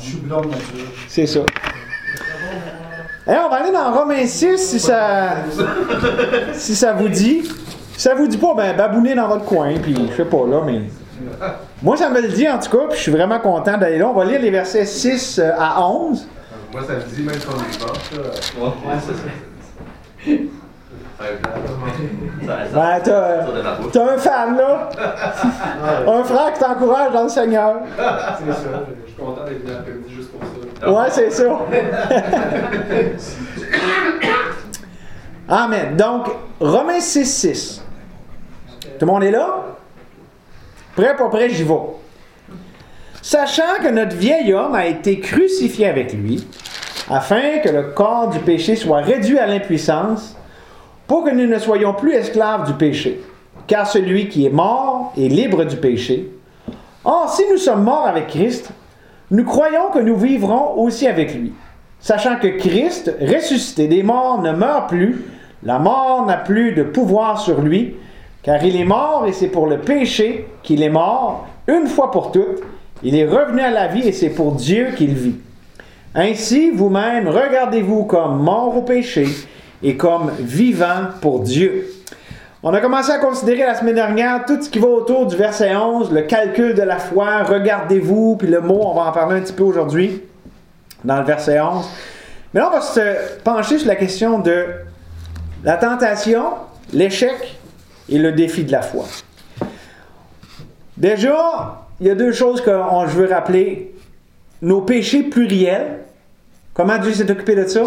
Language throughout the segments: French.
chou-blanc de nature. C'est ça. Et on va aller dans Romains 6 si ça vous dit. Si ça vous dit pas, ben babounez dans votre coin, puis je sais pas là, mais. Moi, ça me le dit en tout cas, puis je suis vraiment content d'aller là. On va lire les versets 6 à 11. Moi, ça me dit même qu'on est mort, ça. Ouais, c'est ça. Ouais, t'as un fan, là. Un frère qui t'encourage dans le Seigneur. C'est ça. Je suis content d'être venu l'après-midi juste pour ça. Ouais, c'est ça. Amen. Donc, Romains 6. Tout le monde est là? Prêt, pas prêt, j'y vais. Sachant que notre vieil homme a été crucifié avec lui, afin que le corps du péché soit réduit à l'impuissance, pour que nous ne soyons plus esclaves du péché. Car celui qui est mort est libre du péché. Or, si nous sommes morts avec Christ, nous croyons que nous vivrons aussi avec lui. Sachant que Christ, ressuscité des morts, ne meurt plus, la mort n'a plus de pouvoir sur lui, car il est mort et c'est pour le péché qu'il est mort, une fois pour toutes. Il est revenu à la vie et c'est pour Dieu qu'il vit. Ainsi, vous-même, regardez-vous comme mort au péché et comme vivant pour Dieu. On a commencé à considérer la semaine dernière tout ce qui va autour du verset 11, le calcul de la foi, regardez-vous, puis le mot, on va en parler un petit peu aujourd'hui, dans le verset 11. Mais là, on va se pencher sur la question de la tentation, l'échec et le défi de la foi. Déjà, il y a deux choses que je veux rappeler. Nos péchés pluriels. Comment Dieu s'est occupé de ça?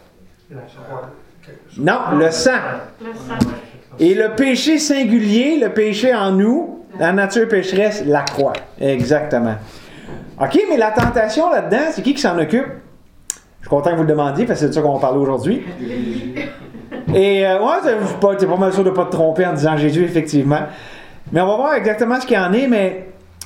Non, le sang. Et le péché singulier, le péché en nous, la nature pécheresse, la croix. Exactement. OK, mais la tentation là-dedans, c'est qui s'en occupe? Je suis content que vous le demandiez, parce que c'est de ça qu'on va parler aujourd'hui. Et t'es pas mal sûr de ne pas te tromper en disant Jésus, effectivement. Mais on va voir exactement ce qu'il y en est, mais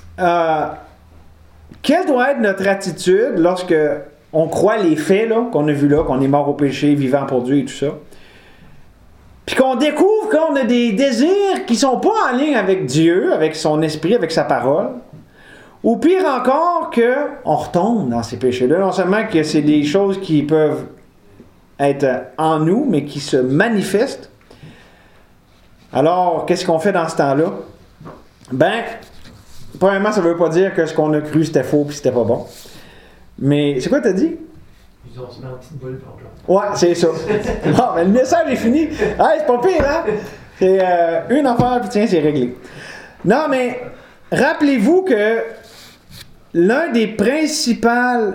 quelle doit être notre attitude lorsque on croit les faits là, qu'on a vus là, qu'on est mort au péché, vivant pour Dieu et tout ça, puis qu'on découvre qu'on a des désirs qui ne sont pas en ligne avec Dieu, avec son esprit, avec sa parole, ou pire encore qu'on retombe dans ces péchés-là. Non seulement que c'est des choses qui peuvent être en nous, mais qui se manifestent. Alors, qu'est-ce qu'on fait dans ce temps-là? Ben, premièrement, ça ne veut pas dire que ce qu'on a cru, c'était faux puis c'était pas bon. Mais, c'est quoi t'as dit? Ils ont se met en petite boule pour là. Ouais, c'est ça. Bon, ben, le message est fini. Hey, c'est pas pire, hein? C'est une affaire, puis tiens, c'est réglé. Non, mais, rappelez-vous que l'un des principaux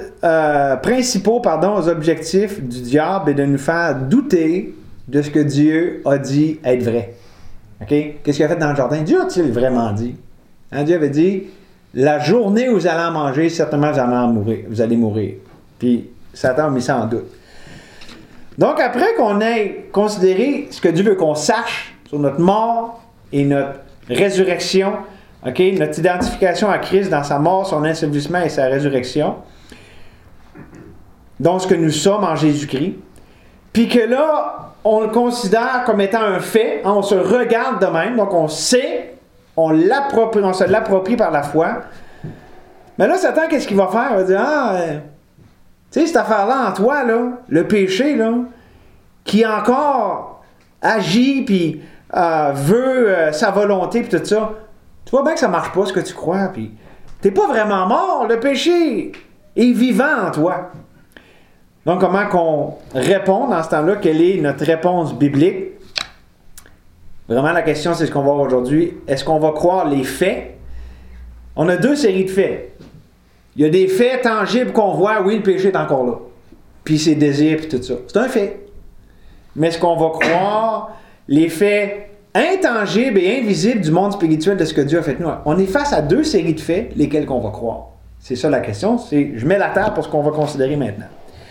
objectifs du diable est de nous faire douter de ce que Dieu a dit être vrai. OK? Qu'est-ce qu'il a fait dans le jardin? Dieu a-t-il vraiment dit? Hein, Dieu avait dit, la journée où vous allez en manger, certainement vous allez mourir. Puis Satan a mis ça en doute. Donc après qu'on ait considéré ce que Dieu veut qu'on sache sur notre mort et notre résurrection, OK, notre identification à Christ dans sa mort, son ensevelissement et sa résurrection, donc ce que nous sommes en Jésus-Christ, puis que là, on le considère comme étant un fait, hein, on se regarde de même, donc on sait, on se l'approprie par la foi. Mais là, Satan, qu'est-ce qu'il va faire? Il va dire, tu sais, cette affaire-là en toi, là, le péché, là, qui encore agit, puis veut sa volonté, puis tout ça, tu vois bien que ça marche pas, ce que tu crois, puis t'es pas vraiment mort, le péché est vivant en toi. Donc, comment qu'on répond dans ce temps-là? Quelle est notre réponse biblique? Vraiment, la question, c'est ce qu'on va voir aujourd'hui. Est-ce qu'on va croire les faits? On a deux séries de faits. Il y a des faits tangibles qu'on voit, oui, le péché est encore là. Puis ses désirs, puis tout ça. C'est un fait. Mais est-ce qu'on va croire les faits intangibles et invisibles du monde spirituel de ce que Dieu a fait de nous? On est face à deux séries de faits, lesquels qu'on va croire. C'est ça la question. Je mets la table pour ce qu'on va considérer maintenant.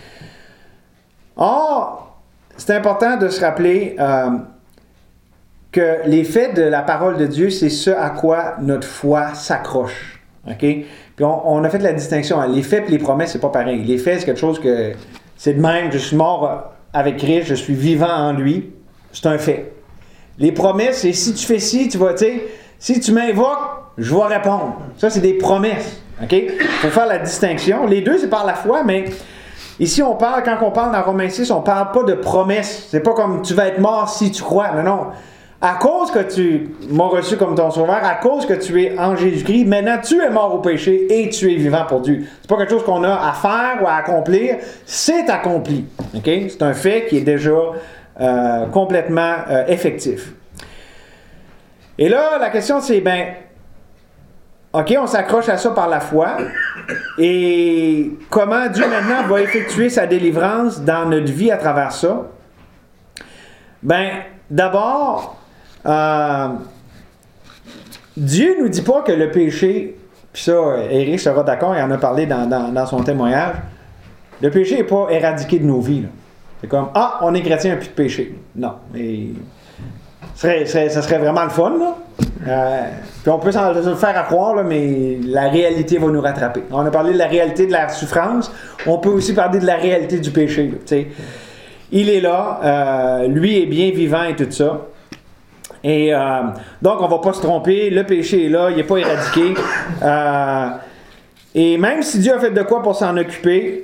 Or, c'est important de se rappeler que les faits de la parole de Dieu, c'est ce à quoi notre foi s'accroche. OK? Puis on a fait la distinction. Les faits et les promesses, c'est pas pareil. Les faits, c'est quelque chose que c'est de même. Je suis mort avec Christ, je suis vivant en lui. C'est un fait. Les promesses, c'est si tu fais ci, tu vas, tu sais, si tu m'invoques, je vais répondre. Ça, c'est des promesses. OK? Il faut faire la distinction. Les deux, c'est par la foi, mais ici, quand on parle dans Romains 6, on ne parle pas de promesse. C'est pas comme tu vas être mort si tu crois. Non. À cause que tu m'as reçu comme ton sauveur, à cause que tu es en Jésus-Christ, maintenant tu es mort au péché et tu es vivant pour Dieu. C'est pas quelque chose qu'on a à faire ou à accomplir, c'est accompli. Okay? C'est un fait qui est déjà complètement effectif. Et là, la question c'est, OK, on s'accroche à ça par la foi. Et comment Dieu maintenant va effectuer sa délivrance dans notre vie à travers ça? D'abord, Dieu ne nous dit pas que le péché, puis ça, Éric sera d'accord, il en a parlé dans son témoignage, le péché n'est pas éradiqué de nos vies. Là. C'est comme, on est chrétien, plus de péché. Non. Et ça serait vraiment le fun, là. Puis on peut s'en le faire à croire, là, mais la réalité va nous rattraper. On a parlé de la réalité de la souffrance, on peut aussi parler de la réalité du péché. Là, il est là, lui est bien vivant et tout ça. Et donc, on ne va pas se tromper, le péché est là, il n'est pas éradiqué. Et même si Dieu a fait de quoi pour s'en occuper,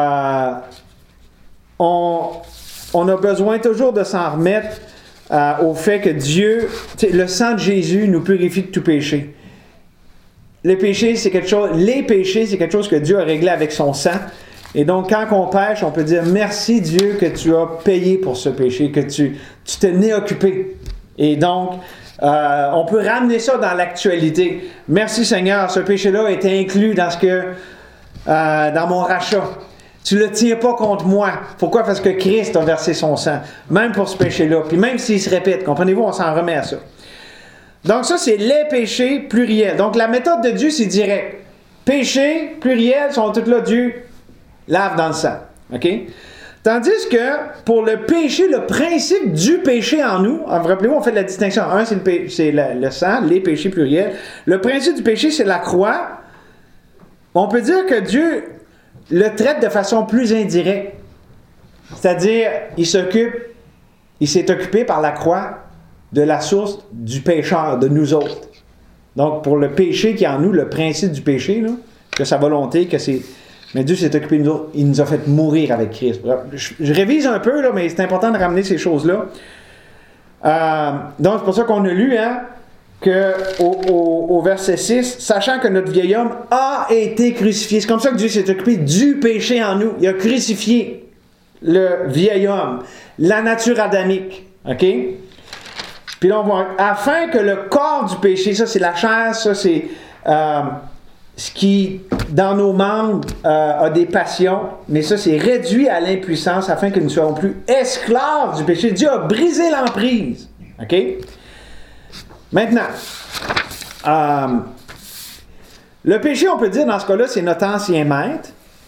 on a besoin toujours de s'en remettre au fait que Dieu, le sang de Jésus nous purifie de tout péché. Les péchés, c'est quelque chose que Dieu a réglé avec son sang. Et donc, quand on pêche, on peut dire merci Dieu que tu as payé pour ce péché, que tu t'es né occupé. Et donc, on peut ramener ça dans l'actualité. Merci Seigneur, ce péché-là était inclus dans mon rachat. Tu ne le tiens pas contre moi. Pourquoi? Parce que Christ a versé son sang, même pour ce péché-là. Puis même s'il se répète, comprenez-vous, on s'en remet à ça. Donc ça, c'est les péchés pluriels. Donc la méthode de Dieu, c'est direct. Péchés pluriels sont tous là, Dieu lave dans le sang. OK? Tandis que pour le péché, le principe du péché en nous, rappelez-vous, on fait de la distinction. Un, c'est le sang, les péchés pluriels. Le principe du péché, c'est la croix. On peut dire que Dieu le traite de façon plus indirecte. C'est-à-dire, il s'est occupé par la croix de la source du pécheur, de nous autres. Donc, pour le péché qui est en nous, le principe du péché, là, que sa volonté, que c'est... Mais Dieu s'est occupé de nous autres. Il nous a fait mourir avec Christ. Je révise un peu, là, mais c'est important de ramener ces choses-là. Donc, c'est pour ça qu'on a lu, au verset 6, sachant que notre vieil homme a été crucifié. C'est comme ça que Dieu s'est occupé du péché en nous. Il a crucifié le vieil homme, la nature adamique. OK? Puis là, on voit, afin que le corps du péché, ça c'est la chair, ça c'est ce qui, dans nos membres, a des passions, mais ça c'est réduit à l'impuissance afin que nous ne soyons plus esclaves du péché. Dieu a brisé l'emprise. OK? Maintenant, le péché, on peut dire dans ce cas-là, c'est notre ancien maître.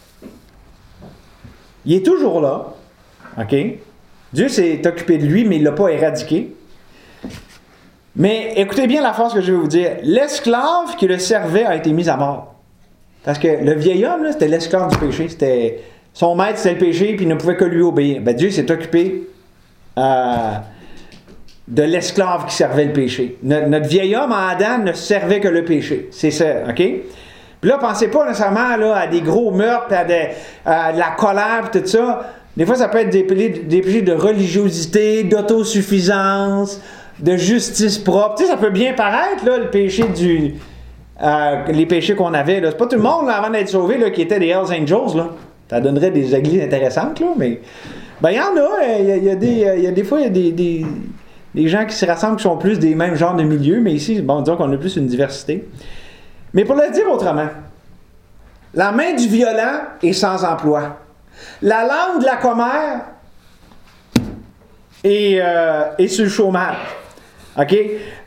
Il est toujours là. OK? Dieu s'est occupé de lui, mais il ne l'a pas éradiqué. Mais écoutez bien la phrase que je vais vous dire. L'esclave qui le servait a été mis à mort. Parce que le vieil homme, là, c'était l'esclave du péché. Son maître, c'était le péché, puis il ne pouvait que lui obéir. Dieu s'est occupé de l'esclave qui servait le péché. Notre vieil homme, Adam, ne servait que le péché. C'est ça, OK? Puis là, pensez pas nécessairement là, à des gros meurtres, à de la colère, et tout ça. Des fois, ça peut être des péchés de religiosité, d'autosuffisance, de justice propre. Tu sais, ça peut bien paraître, là, le péché les péchés qu'on avait. Là. C'est pas tout le monde, là, avant d'être sauvé, là, qui était des Hells Angels. Là. Ça donnerait des églises intéressantes, là, mais... il y en a. Il y a des fois, il y a des gens qui se rassemblent qui sont plus des mêmes genres de milieux, mais ici, disons qu'on a plus une diversité. Mais pour le dire autrement, la main du violent est sans emploi. La langue de la commère est sur le chômage. OK?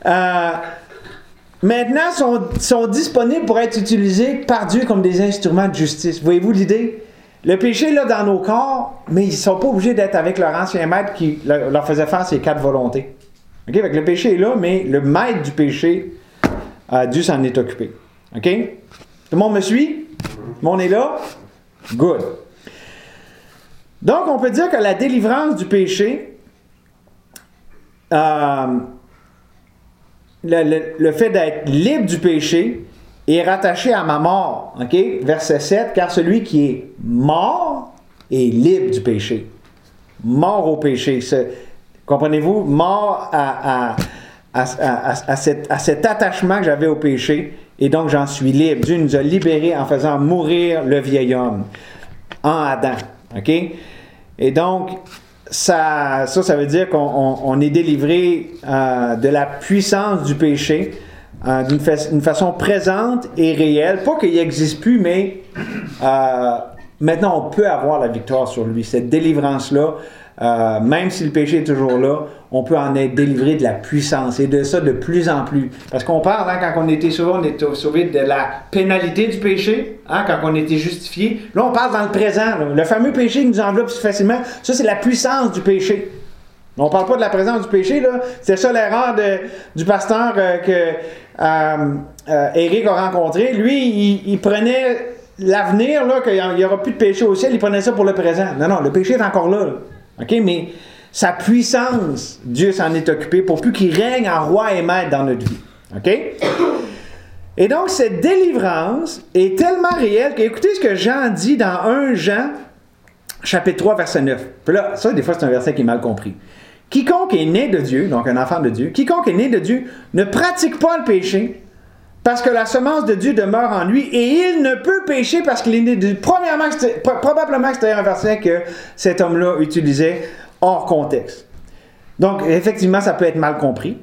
Maintenant, sont disponibles pour être utilisés par Dieu comme des instruments de justice. Voyez-vous l'idée? Le péché est là dans nos corps, mais ils ne sont pas obligés d'être avec leur ancien maître qui leur faisait faire ces 4 volontés. OK? Fait que le péché est là, mais le maître du péché, Dieu s'en est occupé. OK? Tout le monde me suit? Tout le monde est là? Good. Donc, on peut dire que la délivrance du péché, le fait d'être libre du péché, est rattaché à ma mort. OK? Verset 7, car celui qui est mort est libre du péché. Mort au péché. Comprenez-vous? Mort à cet attachement que j'avais au péché, et donc j'en suis libre. Dieu nous a libérés en faisant mourir le vieil homme en Adam. OK? Et donc, ça veut dire qu'on est délivré de la puissance du péché d'une façon présente et réelle. Pas qu'il n'existe plus, mais maintenant on peut avoir la victoire sur lui. Cette délivrance-là, même si le péché est toujours là, on peut en être délivré de la puissance et de ça de plus en plus. Parce qu'on parle, quand on était sauvé de la pénalité du péché, quand on était justifié. Là, on parle dans le présent. Là. Le fameux péché qui nous enveloppe si facilement, ça, c'est la puissance du péché. On ne parle pas de la présence du péché. Là. C'est ça l'erreur du pasteur Éric a rencontré. Lui, il prenait l'avenir, là, qu'il n'y aura plus de péché au ciel, il prenait ça pour le présent. Non, le péché est encore là. OK, mais sa puissance, Dieu s'en est occupé pour plus qu'il règne en roi et maître dans notre vie. OK? Et donc, cette délivrance est tellement réelle que, écoutez ce que Jean dit dans 1 Jean, chapitre 3, verset 9. Puis là, ça, des fois, c'est un verset qui est mal compris. Quiconque est né de Dieu, donc un enfant de Dieu, quiconque est né de Dieu ne pratique pas le péché parce que la semence de Dieu demeure en lui et il ne peut pécher parce qu'il est né de Dieu. Probablement que c'était un verset que cet homme-là utilisait hors contexte. Donc, effectivement, ça peut être mal compris,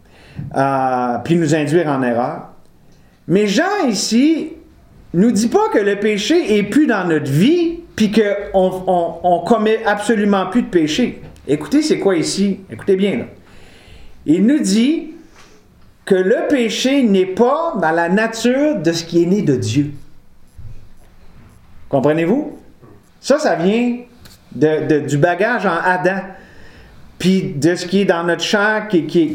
puis nous induire en erreur. Mais Jean, ici, nous dit pas que le péché est plus dans notre vie, puis qu'on commet absolument plus de péché. Écoutez, c'est quoi ici? Écoutez bien, là. Il nous dit que le péché n'est pas dans la nature de ce qui est né de Dieu. Comprenez-vous? Ça vient du bagage en Adam, puis de ce qui est dans notre chair,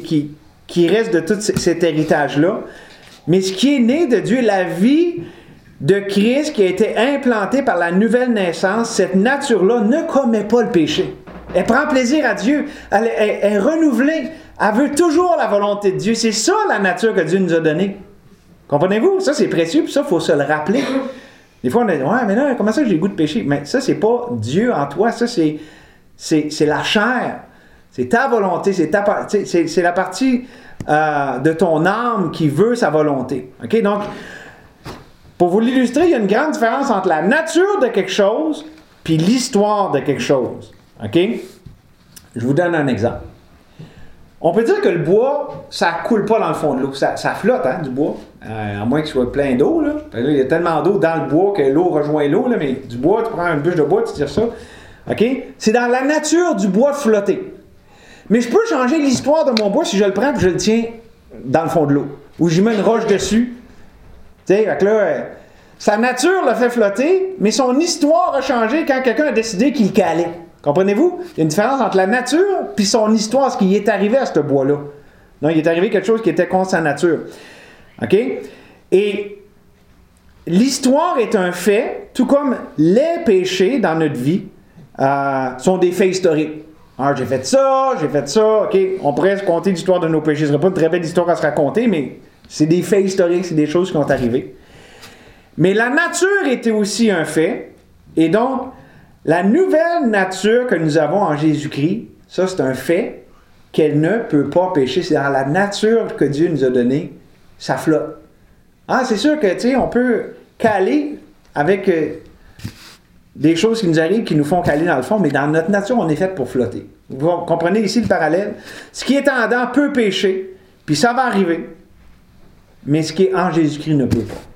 qui reste de tout cet héritage-là. Mais ce qui est né de Dieu, la vie de Christ qui a été implantée par la nouvelle naissance, cette nature-là ne commet pas le péché. Elle prend plaisir à Dieu. Elle est renouvelée. Elle veut toujours la volonté de Dieu. C'est ça la nature que Dieu nous a donnée. Comprenez-vous? Ça, c'est précieux, puis ça, il faut se le rappeler. Des fois, on a dit, ouais, mais là, comment ça j'ai le goût de pécher? Mais ça, c'est pas Dieu en toi. Ça, c'est la chair. C'est ta volonté. C'est la partie de ton âme qui veut sa volonté. OK? Donc, pour vous l'illustrer, il y a une grande différence entre la nature de quelque chose puis l'histoire de quelque chose. OK? Je vous donne un exemple. On peut dire que le bois, ça coule pas dans le fond de l'eau. Ça flotte, du bois. À moins qu'il soit plein d'eau, là. Il y a tellement d'eau dans le bois que l'eau rejoint l'eau, là, mais du bois, tu prends une bûche de bois, tu tires ça. OK? C'est dans la nature du bois de flotter. Mais je peux changer l'histoire de mon bois si je le prends et je le tiens dans le fond de l'eau. Ou j'y mets une roche dessus. Tu sais, fait là, sa nature l'a fait flotter, mais son histoire a changé quand quelqu'un a décidé qu'il le calait. Comprenez-vous? Il y a une différence entre la nature et son histoire, ce qui est arrivé à ce bois-là. Donc, il est arrivé quelque chose qui était contre sa nature. OK? Et l'histoire est un fait, tout comme les péchés dans notre vie sont des faits historiques. Alors, j'ai fait ça, OK? On pourrait se conter l'histoire de nos péchés. Ce ne serait pas une très belle histoire à se raconter, mais c'est des faits historiques, c'est des choses qui ont arrivé. Mais la nature était aussi un fait, et donc, la nouvelle nature que nous avons en Jésus-Christ, ça c'est un fait qu'elle ne peut pas pécher. C'est dans la nature que Dieu nous a donnée, ça flotte. C'est sûr que, tu sais, on peut caler avec des choses qui nous arrivent, qui nous font caler dans le fond, mais dans notre nature, on est fait pour flotter. Vous comprenez ici le parallèle? Ce qui est en Adam peut pécher, puis ça va arriver, mais ce qui est en Jésus-Christ ne peut pas.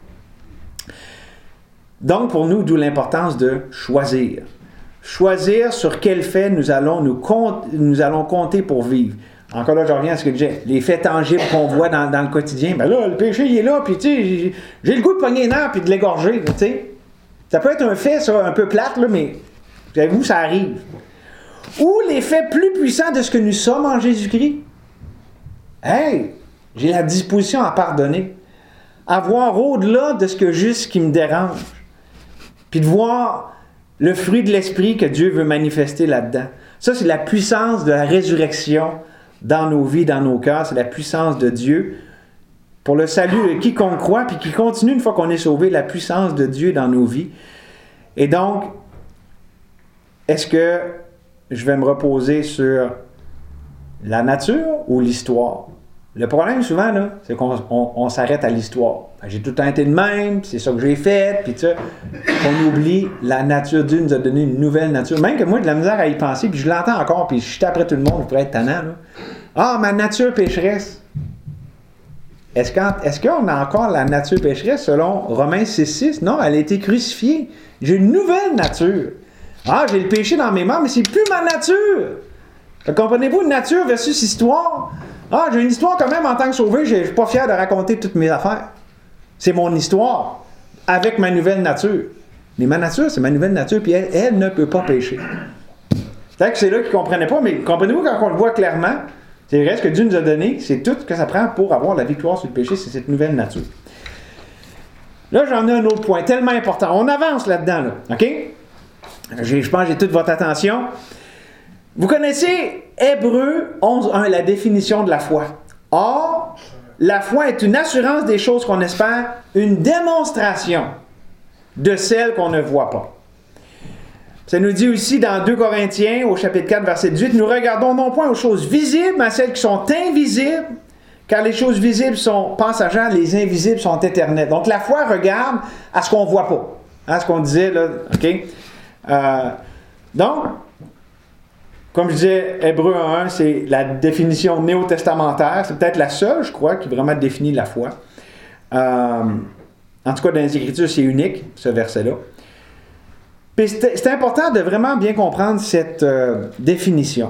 Donc, pour nous, d'où l'importance de choisir. Choisir sur quel fait nous allons compter pour vivre. Encore là, je reviens à ce que je disais. Les faits tangibles qu'on voit dans le quotidien. Ben là, le péché, il est là, puis tu sais, j'ai le goût de pogner les nerfs puis de l'égorger, tu sais. Ça peut être un fait, ça, un peu plate, là, mais vous, ça arrive. Ou les faits plus puissants de ce que nous sommes en Jésus-Christ. Hey, j'ai la disposition à pardonner. À voir au-delà de ce que juste qui me dérange. Puis de voir le fruit de l'esprit que Dieu veut manifester là-dedans. Ça, c'est la puissance de la résurrection dans nos vies, dans nos cœurs. C'est la puissance de Dieu pour le salut de quiconque croit, puis qui continue une fois qu'on est sauvé, la puissance de Dieu dans nos vies. Et donc, est-ce que je vais me reposer sur la nature ou l'histoire? Le problème souvent, là, c'est qu'on s'arrête à l'histoire. J'ai tout le temps été de même, c'est ça que j'ai fait, puis ça. On oublie la nature. Dieu nous a donné une nouvelle nature. Même que moi, j'ai de la misère à y penser, puis je l'entends encore, puis je suis après tout le monde, je pourrais être tannant. Là. Ah, ma nature pécheresse. Est-ce qu'on a encore la nature pécheresse selon Romains 6,6? Non, elle a été crucifiée. J'ai une nouvelle nature. Ah, j'ai le péché dans mes mains, mais c'est plus ma nature. Comprenez-vous, nature versus histoire? Ah, j'ai une histoire quand même en tant que sauvé, je ne suis pas fier de raconter toutes mes affaires. C'est mon histoire, avec ma nouvelle nature. Mais ma nature, c'est ma nouvelle nature, puis elle ne peut pas pécher. C'est-à-dire que c'est là qu'ils ne comprenaient pas, mais comprenez-vous quand on le voit clairement, c'est vrai, ce que Dieu nous a donné, c'est tout ce que ça prend pour avoir la victoire sur le péché, c'est cette nouvelle nature. Là, j'en ai un autre point, tellement important. On avance là-dedans, là, OK? Je pense que j'ai toute votre attention. Vous connaissez Hébreux 11.1, la définition de la foi. Or, la foi est une assurance des choses qu'on espère, une démonstration de celles qu'on ne voit pas. Ça nous dit aussi dans 2 Corinthiens, au chapitre 4, verset 18, « Nous regardons non point aux choses visibles, mais à celles qui sont invisibles, car les choses visibles sont passagères, les invisibles sont éternelles. » Donc, la foi regarde à ce qu'on ne voit pas. Hein, ce qu'on disait, là, OK? Donc, comme je disais, Hébreux 1, c'est la définition néo-testamentaire. C'est peut-être la seule, je crois, qui vraiment définit la foi. En tout cas, dans les Écritures, c'est unique, ce verset-là. Puis c'est important de vraiment bien comprendre cette définition.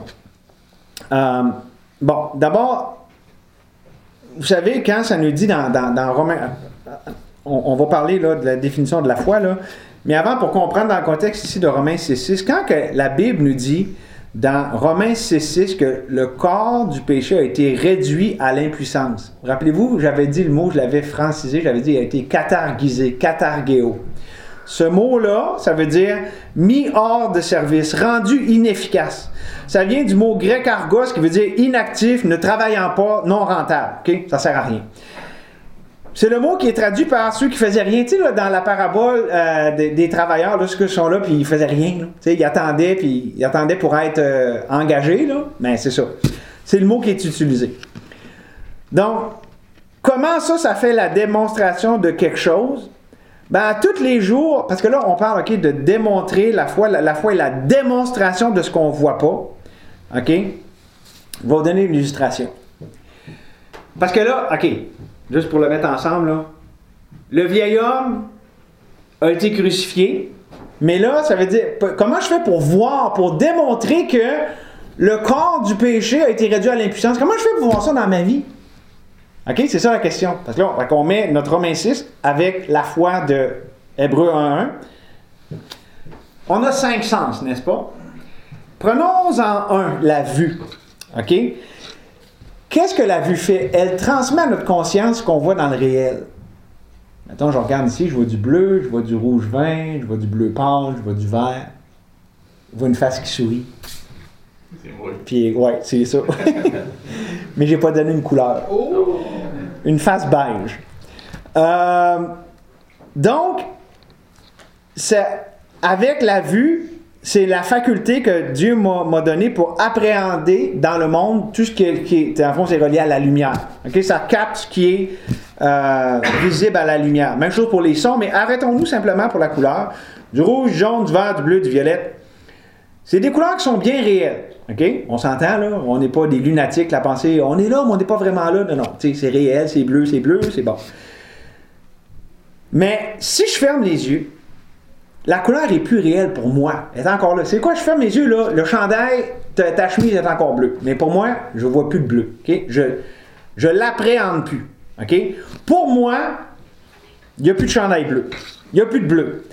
Bon, d'abord, vous savez, quand ça nous dit dans Romains... On va parler là, de la définition de la foi, là, mais avant, pour comprendre dans le contexte ici de Romains 6.6, quand que la Bible nous dit dans Romains 6.6 que le corps du péché a été réduit à l'impuissance. Rappelez-vous, j'avais dit le mot, je l'avais francisé, j'avais dit il a été katargisé, katargéo. Ce mot-là, ça veut dire mis hors de service, rendu inefficace. Ça vient du mot grec argos qui veut dire inactif, ne travaillant pas, non rentable. Okay? Ça ne sert à rien. C'est le mot qui est traduit par ceux qui faisaient rien. Tu sais, là, dans la parabole des travailleurs, là, ceux qui sont là, puis ils faisaient rien. Tu sais, ils attendaient pour être engagés, là. Mais c'est ça. C'est le mot qui est utilisé. Donc, comment ça fait la démonstration de quelque chose? Ben, tous les jours, parce que là, on parle, OK, de démontrer la foi. La foi est la démonstration de ce qu'on ne voit pas. OK? Je vais vous donner une illustration. Parce que là, OK, juste pour le mettre ensemble, là, le vieil homme a été crucifié, mais là, ça veut dire, comment je fais pour voir, pour démontrer que le corps du péché a été réduit à l'impuissance? Comment je fais pour voir ça dans ma vie? OK, c'est ça la question. Parce que là, on met notre Romains 6 avec la foi de Hébreux 1.1. On a 5 sens, n'est-ce pas? Prenons en un, la vue. OK? Qu'est-ce que la vue fait? Elle transmet à notre conscience ce qu'on voit dans le réel. Mettons, je regarde ici, je vois du bleu, je vois du rouge vin, je vois du bleu pâle, je vois du vert. Je vois une face qui sourit. C'est moi. Puis, ouais, c'est ça. Mais j'ai pas donné une couleur. Oh! Une face beige. Donc, avec la vue, c'est la faculté que Dieu m'a donnée pour appréhender dans le monde tout ce qui est en fond, c'est relié à la lumière. Okay? Ça capte ce qui est visible à la lumière. Même chose pour les sons, mais arrêtons-nous simplement pour la couleur. Du rouge, du jaune, du vert, du bleu, du violet. C'est des couleurs qui sont bien réelles. Okay? On s'entend, là? On n'est pas des lunatiques, la pensée, on est là, mais on n'est pas vraiment là. Non, c'est réel, c'est bleu, c'est bon. Mais si je ferme les yeux, la couleur est plus réelle pour moi. Elle est encore là. C'est quoi? Je ferme mes yeux, là. Le chandail, ta chemise est encore bleue. Mais pour moi, je ne vois plus de bleu. Okay? Je l'appréhende plus. Okay? Pour moi, il n'y a plus de chandail bleu. Il n'y a plus de bleu.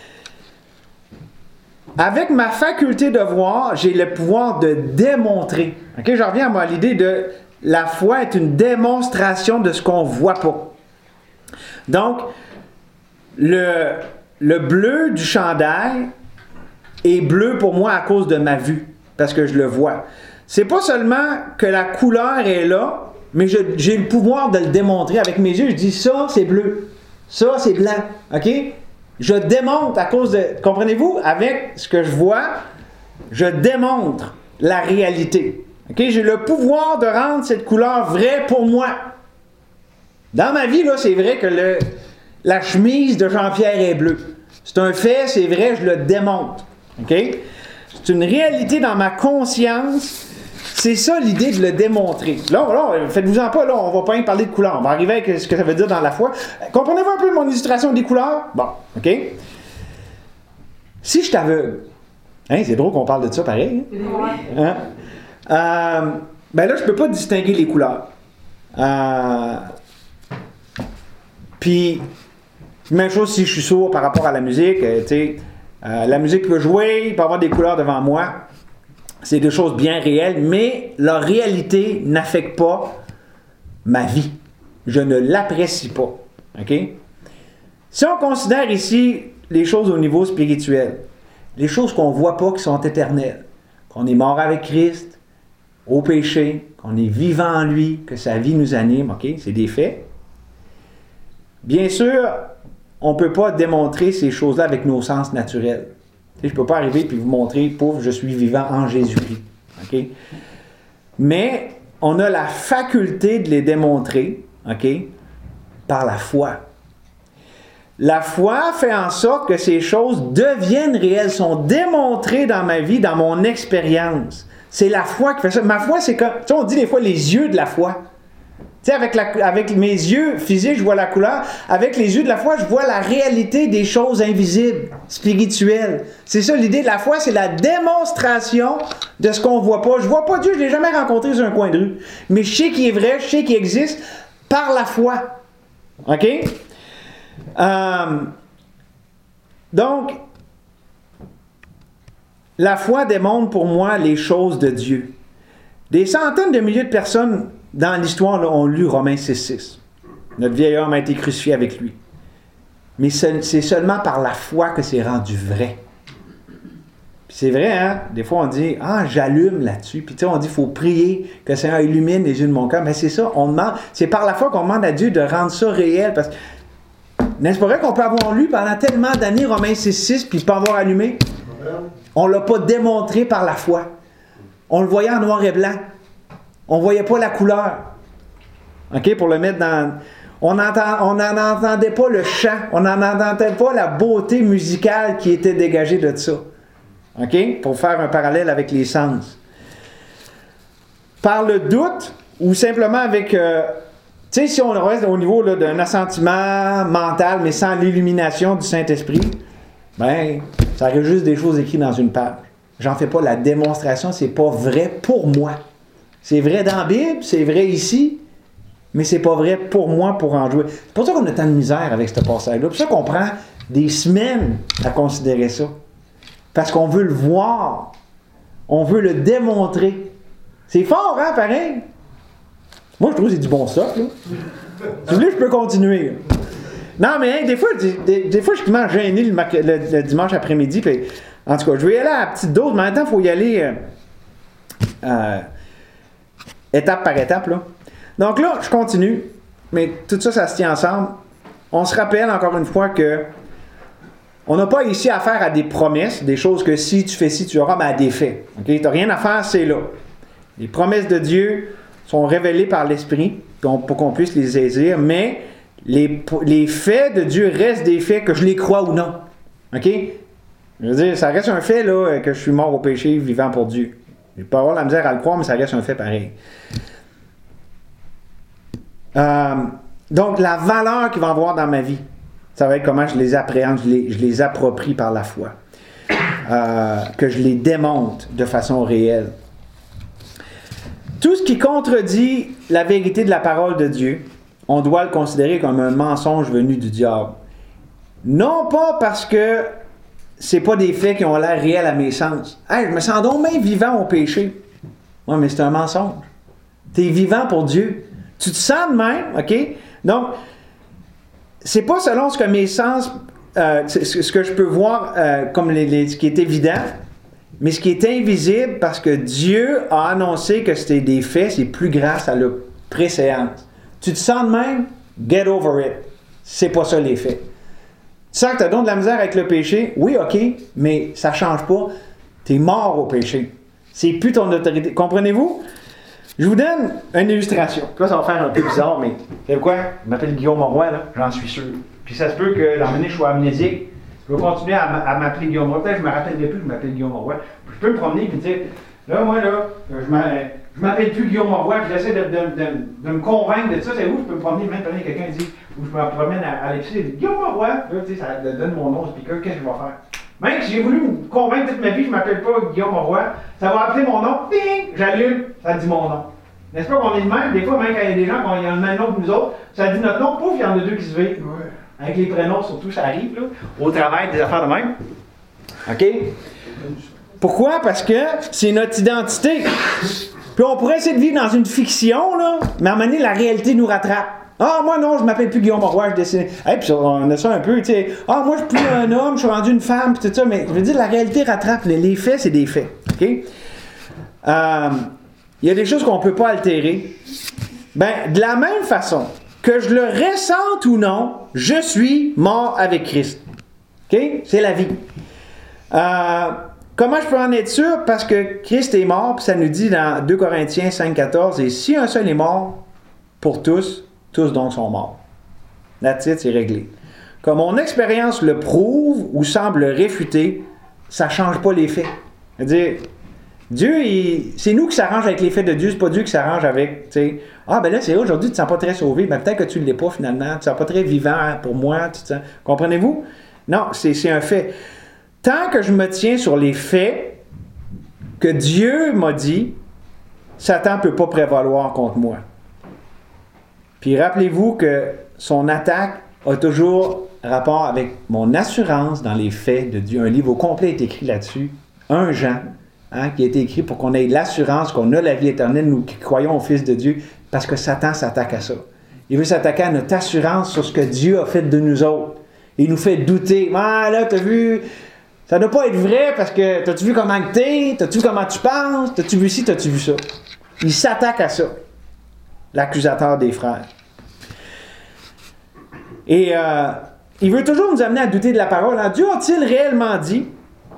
Avec ma faculté de voir, j'ai le pouvoir de démontrer. Okay? Je reviens à l'idée de la foi est une démonstration de ce qu'on ne voit pas. Donc, le bleu du chandail est bleu pour moi à cause de ma vue, parce que je le vois. C'est pas seulement que la couleur est là, mais j'ai le pouvoir de le démontrer avec mes yeux. Je dis ça, c'est bleu. Ça, c'est blanc. OK? Je démontre à cause de... Comprenez-vous? Avec ce que je vois, je démontre la réalité. OK? J'ai le pouvoir de rendre cette couleur vraie pour moi. Dans ma vie, là, c'est vrai que la chemise de Jean-Pierre est bleue. C'est un fait, c'est vrai, je le démontre. OK? C'est une réalité dans ma conscience. C'est ça l'idée de le démontrer. Là, faites-vous-en pas, là, on va pas parler de couleurs. On va arriver avec ce que ça veut dire dans la foi. Comprenez-vous un peu mon illustration des couleurs? Bon, OK? Si je t'aveugle, hein, c'est drôle qu'on parle de ça pareil. Hein? Ben là, je peux pas distinguer les couleurs. Puis, même chose si je suis sourd par rapport à la musique, tu sais, la musique peut jouer, il peut y avoir des couleurs devant moi. C'est des choses bien réelles, mais leur réalité n'affecte pas ma vie. Je ne l'apprécie pas. OK? Si on considère ici les choses au niveau spirituel, les choses qu'on ne voit pas qui sont éternelles, qu'on est mort avec Christ, au péché, qu'on est vivant en lui, que sa vie nous anime, OK? C'est des faits. Bien sûr, on ne peut pas démontrer ces choses-là avec nos sens naturels. Je ne peux pas arriver et vous montrer, pouf, je suis vivant en Jésus-Christ. Okay? Mais on a la faculté de les démontrer, okay, par la foi. La foi fait en sorte que ces choses deviennent réelles, sont démontrées dans ma vie, dans mon expérience. C'est la foi qui fait ça. Ma foi, c'est comme, tu sais, on dit des fois les yeux de la foi. Tu sais, avec mes yeux physiques, je vois la couleur. Avec les yeux de la foi, je vois la réalité des choses invisibles, spirituelles. C'est ça l'idée de la foi, c'est la démonstration de ce qu'on ne voit pas. Je ne vois pas Dieu, je ne l'ai jamais rencontré sur un coin de rue. Mais je sais qu'il est vrai, je sais qu'il existe par la foi. OK? Donc, la foi démontre pour moi les choses de Dieu. Des centaines de milliers de personnes dans l'histoire là, ont lu Romains 6,6. Notre vieil homme a été crucifié avec lui. Mais c'est seulement par la foi que c'est rendu vrai. Puis c'est vrai, hein? Des fois on dit, j'allume là-dessus. Puis tu sais, on dit, il faut prier que le Seigneur illumine les yeux de mon cœur. Mais c'est ça, on demande, c'est par la foi qu'on demande à Dieu de rendre ça réel. Parce que, n'est-ce pas vrai qu'on peut avoir lu pendant tellement d'années Romains 6,6 puis pas avoir allumé? On ne l'a pas démontré par la foi. On le voyait en noir et blanc. On ne voyait pas la couleur. OK? Pour le mettre dans... On n'en entendait pas le chant. On n'en entendait pas la beauté musicale qui était dégagée de ça. OK? Pour faire un parallèle avec les sens. Par le doute, ou simplement avec... tu sais, si on reste au niveau là, d'un assentiment mental, mais sans l'illumination du Saint-Esprit, ben, ça reste juste des choses écrites dans une page. J'en fais pas la démonstration, c'est pas vrai pour moi. C'est vrai dans la Bible, c'est vrai ici, mais c'est pas vrai pour moi pour en jouer. C'est pour ça qu'on a tant de misère avec ce passage-là. C'est pour ça qu'on prend des semaines à considérer ça. Parce qu'on veut le voir. On veut le démontrer. C'est fort, hein, pareil? Moi, je trouve que c'est du bon stock, là. Si vous voulez, je peux continuer. Non, mais hein, des fois, je suis tellement gêné le dimanche après-midi. Puis, en tout cas, je vais y aller à la petite dose, mais en même temps, il faut y aller étape par étape, là. Donc là, je continue, mais tout ça, ça se tient ensemble. On se rappelle encore une fois que on n'a pas ici affaire à des promesses, des choses que si tu fais ci, tu auras, mais à des faits. Okay? Tu n'as rien à faire, c'est là. Les promesses de Dieu sont révélées par l'Esprit pour qu'on puisse les saisir, mais les faits de Dieu restent des faits que je les crois ou non. OK? Je veux dire, ça reste un fait là, que je suis mort au péché, vivant pour Dieu. Je peux avoir la misère à le croire, mais ça reste un fait pareil. Donc, la valeur qu'il va avoir dans ma vie, ça va être comment je les appréhende, je les approprie par la foi. Que je les démonte de façon réelle. Tout ce qui contredit la vérité de la parole de Dieu, on doit le considérer comme un mensonge venu du diable. Non pas parce que c'est pas des faits qui ont l'air réels à mes sens. Hey, je me sens donc même vivant au péché. Oui, mais c'est un mensonge. Tu es vivant pour Dieu. Tu te sens de même, OK? Donc, c'est pas selon ce que mes sens, ce que je peux voir comme ce qui est évident, mais ce qui est invisible parce que Dieu a annoncé que c'était des faits, c'est plus grâce à le préséance. Tu te sens de même? Get over it. C'est pas ça l'effet. Tu sens que tu as donc de la misère avec le péché? Oui, OK, mais ça ne change pas. Tu es mort au péché. C'est plus ton autorité. Comprenez-vous? Je vous donne une illustration. Là, ça va faire un peu bizarre, mais vous savez quoi? Je m'appelle Guillaume Roy, là, j'en suis sûr. Puis ça se peut que dans l'année, je sois amnésique. Je vais continuer à m'appeler Guillaume Roy. Peut-être que je ne me rappellerai plus que je m'appelle Guillaume Roy. Je peux me promener et dire, là, moi, là, je m'appelle plus Guillaume Roy, puis j'essaie de me convaincre de ça. C'est où je peux me promener, même quand quelqu'un dit, ou je me promène à l'épicerie, je dis Guillaume Roy. Là, tu sais, ça donne mon nom au speaker, qu'est-ce que je vais faire? Même si j'ai voulu me convaincre toute ma vie, je ne m'appelle pas Guillaume Roy, ça va appeler mon nom, ding, j'allume, ça dit mon nom. N'est-ce pas qu'on est de même? Des fois, même quand il y a des gens qui ont le même nom que nous autres, ça dit notre nom, pouf, il y en a deux qui se vivent. Ouais. Avec les prénoms, surtout, ça arrive, là, au travail, des affaires de même. OK? Pourquoi? Parce que c'est notre identité. Puis on pourrait essayer de vivre dans une fiction, là, mais à un moment donné, la réalité nous rattrape. Ah, moi non, je m'appelle plus Guillaume Roy, je dessine. Hey, puis on a ça un peu, tu sais. Ah, moi je suis plus un homme, je suis rendu une femme, puis tout ça. Mais je veux dire, la réalité rattrape. Les faits, c'est des faits. OK? Il y a des choses qu'on ne peut pas altérer. Ben, de la même façon que je le ressente ou non, je suis mort avec Christ. OK? C'est la vie. Comment je peux en être sûr? Parce que Christ est mort, puis ça nous dit dans 2 Corinthiens 5,14, et si un seul est mort pour tous, tous donc sont morts. That's it, c'est réglé. Comme mon expérience le prouve ou semble le réfuter, ça ne change pas les faits. C'est-à-dire, Dieu, c'est nous qui s'arrange avec les faits de Dieu, c'est pas Dieu qui s'arrange avec, tu sais, ah ben là, c'est aujourd'hui, tu ne te sens pas très sauvé, mais peut-être que tu ne l'es pas finalement, tu ne te sens pas très vivant pour moi, tu te sens... Comprenez-vous? Non, c'est un fait. Tant que je me tiens sur les faits que Dieu m'a dit, Satan ne peut pas prévaloir contre moi. Puis rappelez-vous que son attaque a toujours rapport avec mon assurance dans les faits de Dieu. Un livre au complet est écrit là-dessus. 1 Jean, qui a été écrit pour qu'on ait l'assurance qu'on a la vie éternelle, nous qui croyons au Fils de Dieu, parce que Satan s'attaque à ça. Il veut s'attaquer à notre assurance sur ce que Dieu a fait de nous autres. Il nous fait douter. Ah là, t'as vu, ça ne doit pas être vrai parce que t'as-tu vu comment t'es, t'as-tu vu comment tu penses, t'as-tu vu ci, t'as-tu vu ça. Il s'attaque à ça, l'accusateur des frères. Et il veut toujours nous amener à douter de la parole. Dieu a-t-il réellement dit?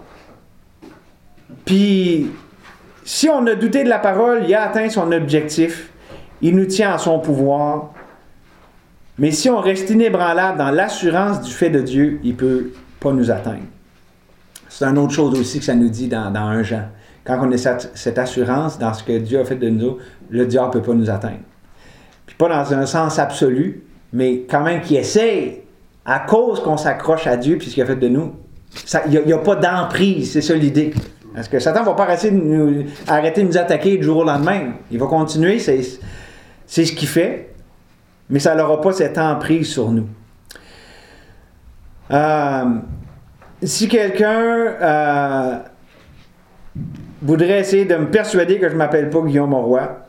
Puis, si on a douté de la parole, il a atteint son objectif. Il nous tient à son pouvoir. Mais si on reste inébranlable dans l'assurance du fait de Dieu, il ne peut pas nous atteindre. C'est une autre chose aussi que ça nous dit dans 1 Jean. Quand on a cette assurance dans ce que Dieu a fait de nous, le diable ne peut pas nous atteindre. Puis pas dans un sens absolu, mais quand même qui essaie, à cause qu'on s'accroche à Dieu puis ce qu'il a fait de nous, il n'y a pas d'emprise, c'est ça l'idée. Parce que Satan ne va pas arrêter de nous attaquer du jour au lendemain. Il va continuer, c'est ce qu'il fait, mais ça n'aura pas cette emprise sur nous. Si quelqu'un voudrait essayer de me persuader que je ne m'appelle pas Guillaume Roy,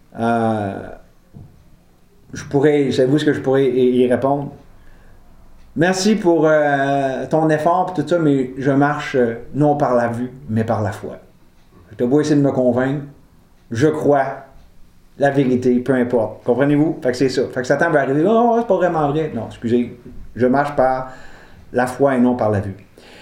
savez-vous ce que je pourrais y répondre? Merci pour ton effort et tout ça, mais je marche non par la vue, mais par la foi. Je dois essayer de me convaincre. Je crois la vérité, peu importe. Comprenez-vous? Fait que c'est ça. Fait que Satan va arriver, oh, c'est pas vraiment vrai. Non, excusez, je marche par la foi et non par la vue.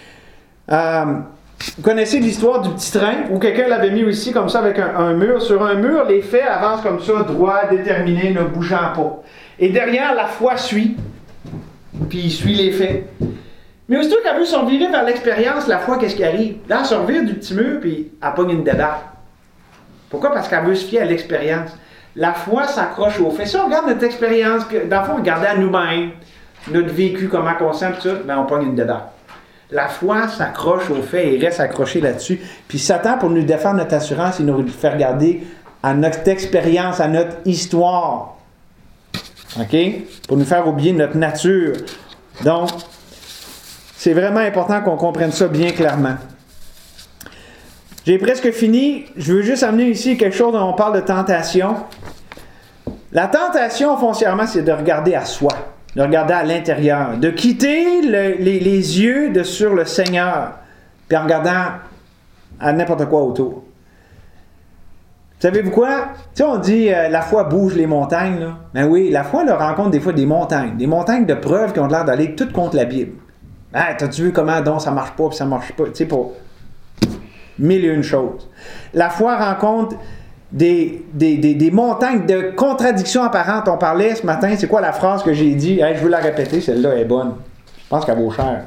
Vous connaissez l'histoire du petit train, où quelqu'un l'avait mis aussi comme ça avec un mur. Sur un mur, les faits avancent comme ça, droit, déterminé, ne bougeant pas. Et derrière, la foi suit. Puis il suit les faits. Mais aussitôt qu'elle veut se revirer vers l'expérience, la foi, qu'est-ce qui arrive? Là, elle se revire du petit mur, puis elle pogne une débarque. Pourquoi? Parce qu'elle veut se fier à l'expérience. La foi s'accroche aux faits. Si on regarde notre expérience, dans le fond, on regarde à nous-mêmes, notre vécu, comment on sent, tout ça, ben on pogne une débarque. La foi s'accroche aux faits et reste accrochée là-dessus. Puis Satan, pour nous défendre notre assurance, il nous fait regarder à notre expérience, à notre histoire. OK? Pour nous faire oublier notre nature. Donc, c'est vraiment important qu'on comprenne ça bien clairement. J'ai presque fini. Je veux juste amener ici quelque chose dont on parle de tentation. La tentation, foncièrement, c'est de regarder à soi, de regarder à l'intérieur, de quitter les yeux sur le Seigneur, puis en regardant à n'importe quoi autour. Savez-vous quoi? Tu sais, on dit la foi bouge les montagnes, là. Ben oui, la foi leur rencontre des fois des montagnes de preuves qui ont l'air d'aller toutes contre la Bible. Ah, t'as-tu vu comment donc ça marche pas, puis ça marche pas, tu sais, pour mille et une choses. La foi rencontre des montagnes de contradictions apparentes. On parlait ce matin, c'est quoi la phrase que j'ai dit? Hey, je veux la répéter, celle-là est bonne. Je pense qu'elle vaut cher.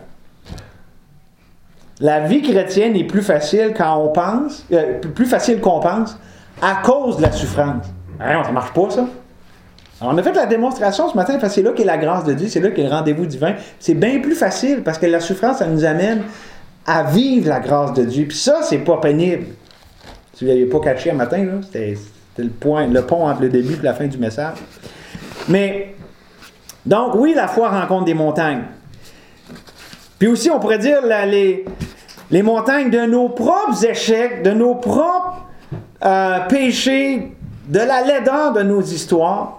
La vie chrétienne est plus facile quand on pense, plus facile qu'on pense, à cause de la souffrance. Non, ça marche pas, ça. Alors, on a fait la démonstration ce matin, parce que c'est là qu'est la grâce de Dieu, c'est là qu'est le rendez-vous divin. C'est bien plus facile, parce que la souffrance, ça nous amène à vivre la grâce de Dieu. Puis ça, c'est pas pénible. Si vous ne l'aviez pas caché un matin, là, c'était le pont entre le début et la fin du message. Mais, donc, oui, la foi rencontre des montagnes. Puis aussi, on pourrait dire les montagnes de nos propres échecs, de nos propres péchés, de la laideur de nos histoires.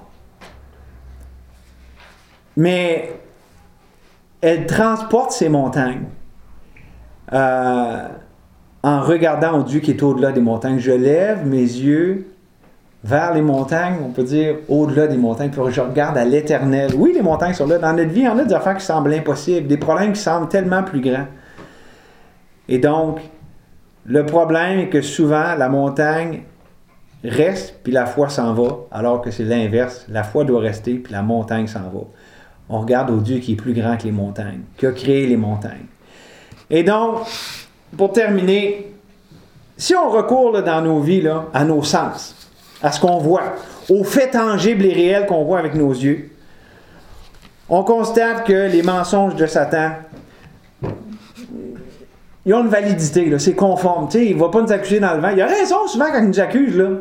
Mais elle transporte ces montagnes en regardant au Dieu qui est au-delà des montagnes. Je lève mes yeux vers les montagnes, on peut dire au-delà des montagnes, puis je regarde à l'éternel. Oui, les montagnes sont là. Dans notre vie, il y en a des affaires qui semblent impossibles, des problèmes qui semblent tellement plus grands. Et donc, le problème est que souvent, la montagne reste, puis la foi s'en va, alors que c'est l'inverse. La foi doit rester, puis la montagne s'en va. On regarde au Dieu qui est plus grand que les montagnes, qui a créé les montagnes. Et donc, pour terminer, si on recourt là, dans nos vies là, à nos sens, à ce qu'on voit, aux faits tangibles et réels qu'on voit avec nos yeux, on constate que les mensonges de Satan, ils ont une validité, là, c'est conforme. Tu sais, il ne va pas nous accuser dans le vent. Il a raison souvent quand il nous accuse, là.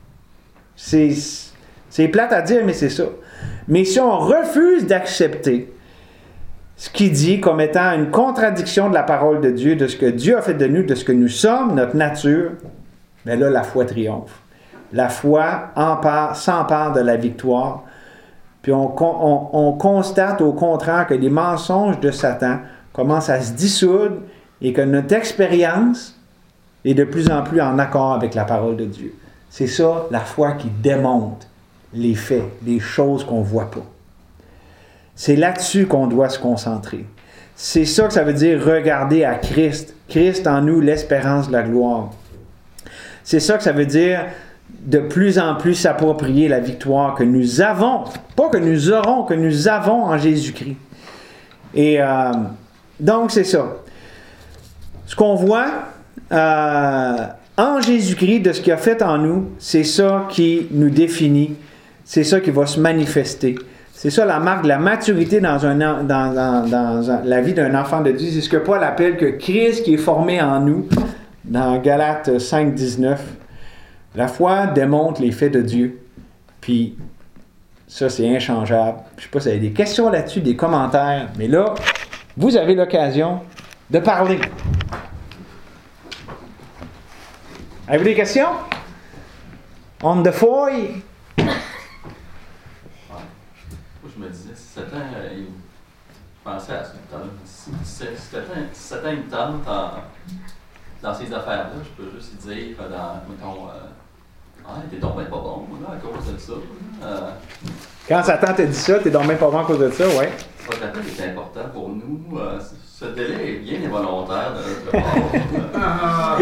C'est plate à dire, mais c'est ça. Mais si on refuse d'accepter ce qu'il dit comme étant une contradiction de la parole de Dieu, de ce que Dieu a fait de nous, de ce que nous sommes, notre nature, bien là, la foi triomphe. La foi s'empare de la victoire. Puis on constate au contraire que les mensonges de Satan commencent à se dissoudre et que notre expérience est de plus en plus en accord avec la parole de Dieu. C'est ça, la foi qui démontre les faits, les choses qu'on ne voit pas. C'est là-dessus qu'on doit se concentrer. C'est ça que ça veut dire regarder à Christ. Christ en nous, l'espérance de la gloire. C'est ça que ça veut dire de plus en plus s'approprier la victoire que nous avons, pas que nous aurons, que nous avons en Jésus-Christ. Et donc, c'est ça. Ce qu'on voit en Jésus-Christ, de ce qu'il a fait en nous, c'est ça qui nous définit. C'est ça qui va se manifester. C'est ça la marque de la maturité dans la vie d'un enfant de Dieu. C'est ce que Paul appelle que Christ qui est formé en nous, dans Galates 5, 19. La foi démontre les faits de Dieu. Puis, ça, c'est inchangeable. Je ne sais pas si vous avez des questions là-dessus, des commentaires, mais là, vous avez l'occasion de parler. Avez-vous des questions? On the foy? Je me disais, si Satan, il pensait à ça tout à l'heure, si Satan il me tente dans ces affaires-là, je peux juste lui dire, mettons, t'es donc bien pas bon, là, à cause de ça. Quand Satan te dit ça, t'es donc bien pas bon à cause de ça, ouais. Votre appel est important pour nous. Ce délai est bien involontaire de notre part.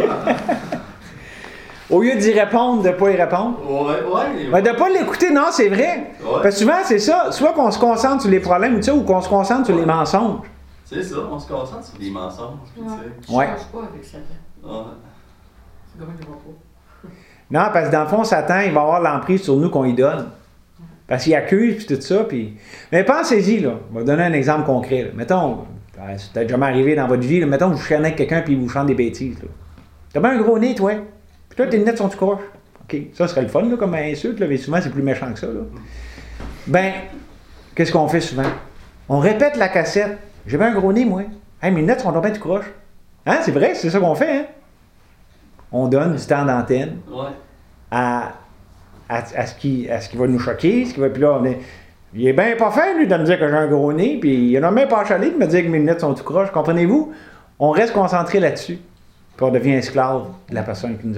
Au lieu d'y répondre, de ne pas y répondre. Ouais. Ben, de ne pas l'écouter, non, c'est vrai. Ouais. Parce que souvent, c'est ça. Soit qu'on se concentre sur les problèmes, ou qu'on se concentre sur les mensonges. C'est ça, on se concentre sur les mensonges. Ouais. Tu Ouais. Je change pas avec Satan. Ouais. C'est comme il va pas. Non, parce que dans le fond, Satan, il va avoir l'emprise sur nous qu'on lui donne. Parce qu'il accuse, puis tout ça. Puis... Mais pensez-y, là. Je vais vous donner un exemple concret. Là. Mettons, c'est peut-être jamais arrivé dans votre vie, là. Mettons que vous chicanez avec quelqu'un, puis il vous chante des bêtises. Là. T'as bien un gros nez, toi. Puis toi, tes lunettes sont-tu croches? OK. Ça serait le fun, là, comme insulte, là, mais souvent, c'est plus méchant que ça, là. Ben, qu'est-ce qu'on fait souvent? On répète la cassette. J'ai bien un gros nez, moi. Hey, mes lunettes sont tombées du croche. Hein? C'est vrai, c'est ça qu'on fait, hein? On donne du temps d'antenne à ce qui va nous choquer. Puis là, il est bien pas fin, lui, de me dire que j'ai un gros nez, puis il n'a même pas chalé de me dire que mes lunettes sont tout croches. Comprenez-vous? On reste concentré là-dessus, puis on devient esclave de la personne qui nous a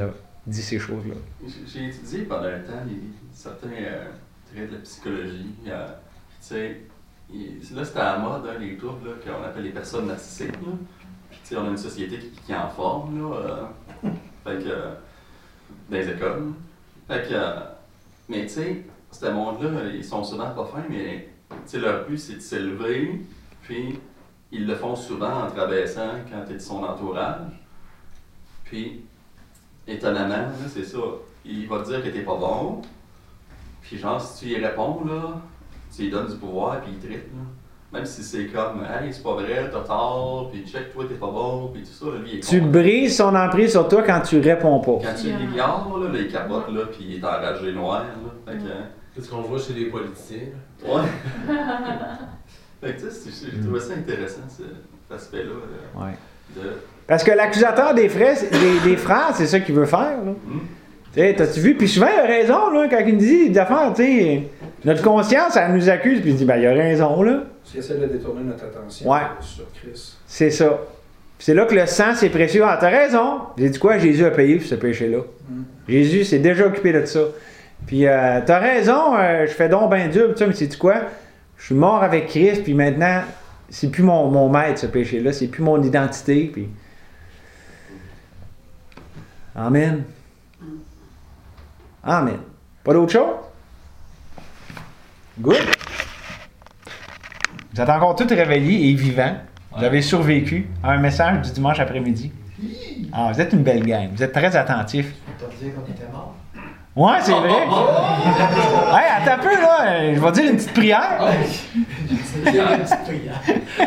dit ces choses-là. J'ai étudié pendant un temps certains traits de la psychologie. Tu sais, là, c'était à la mode, hein, les troubles qu'on appelle les personnes narcissiques. Là. Puis, tu sais, on a une société qui en forme, là, fait que, dans les écoles. Fait que, mais tu sais, ce monde-là, ils sont souvent pas fins, mais tu sais, leur but, c'est de s'élever, puis ils le font souvent en te rabaissant quand tu es de son entourage. Puis, étonnamment, là, c'est ça, il va te dire que t'es pas bon, puis genre, si tu y réponds, là, tu lui donnes du pouvoir, puis il tripe, là. Même si c'est comme, hey, c'est pas vrai, t'as tort, puis check, toi, t'es pas bon, puis tout ça, là, lui, il est Tu con, brises son emprise sur toi quand tu réponds pas. quand tu l'ignores, là, il capote, là, puis il est enragé noir, là. Fait que, C'est ce qu'on voit chez les politiciens. ouais. Fait que, tu sais, j'ai trouvé ça intéressant, cet aspect-là. Ouais. De... Parce que l'accusateur des frères, c'est ça qu'il veut faire. Là. Tu sais, t'as-tu vu? Puis souvent, il a raison, là, quand il nous dit des affaires, tu sais. Notre conscience, elle nous accuse, puis il dit, ben, il a raison, là. Qui essaie de détourner notre attention sur Christ. C'est ça. Puis c'est là que le sang, c'est précieux. Ah, t'as raison. J'ai dit quoi? Jésus a payé pour ce péché-là. Jésus s'est déjà occupé de ça. Puis, t'as raison, je fais donc bien dur, mais sais-tu quoi? Je suis mort avec Christ, puis maintenant, c'est plus mon maître, ce péché-là. C'est plus mon identité, puis... Amen. Amen. Pas d'autre chose? Good. Vous êtes encore tous réveillés et vivants. Vous avez survécu à un message du dimanche après-midi. Ah, vous êtes une belle gang. Vous êtes très attentifs. T'as dit qu'on était mort? Ouais, c'est vrai. Hey, attends un peu, là. Je vais dire une petite prière. C'est une petite prière.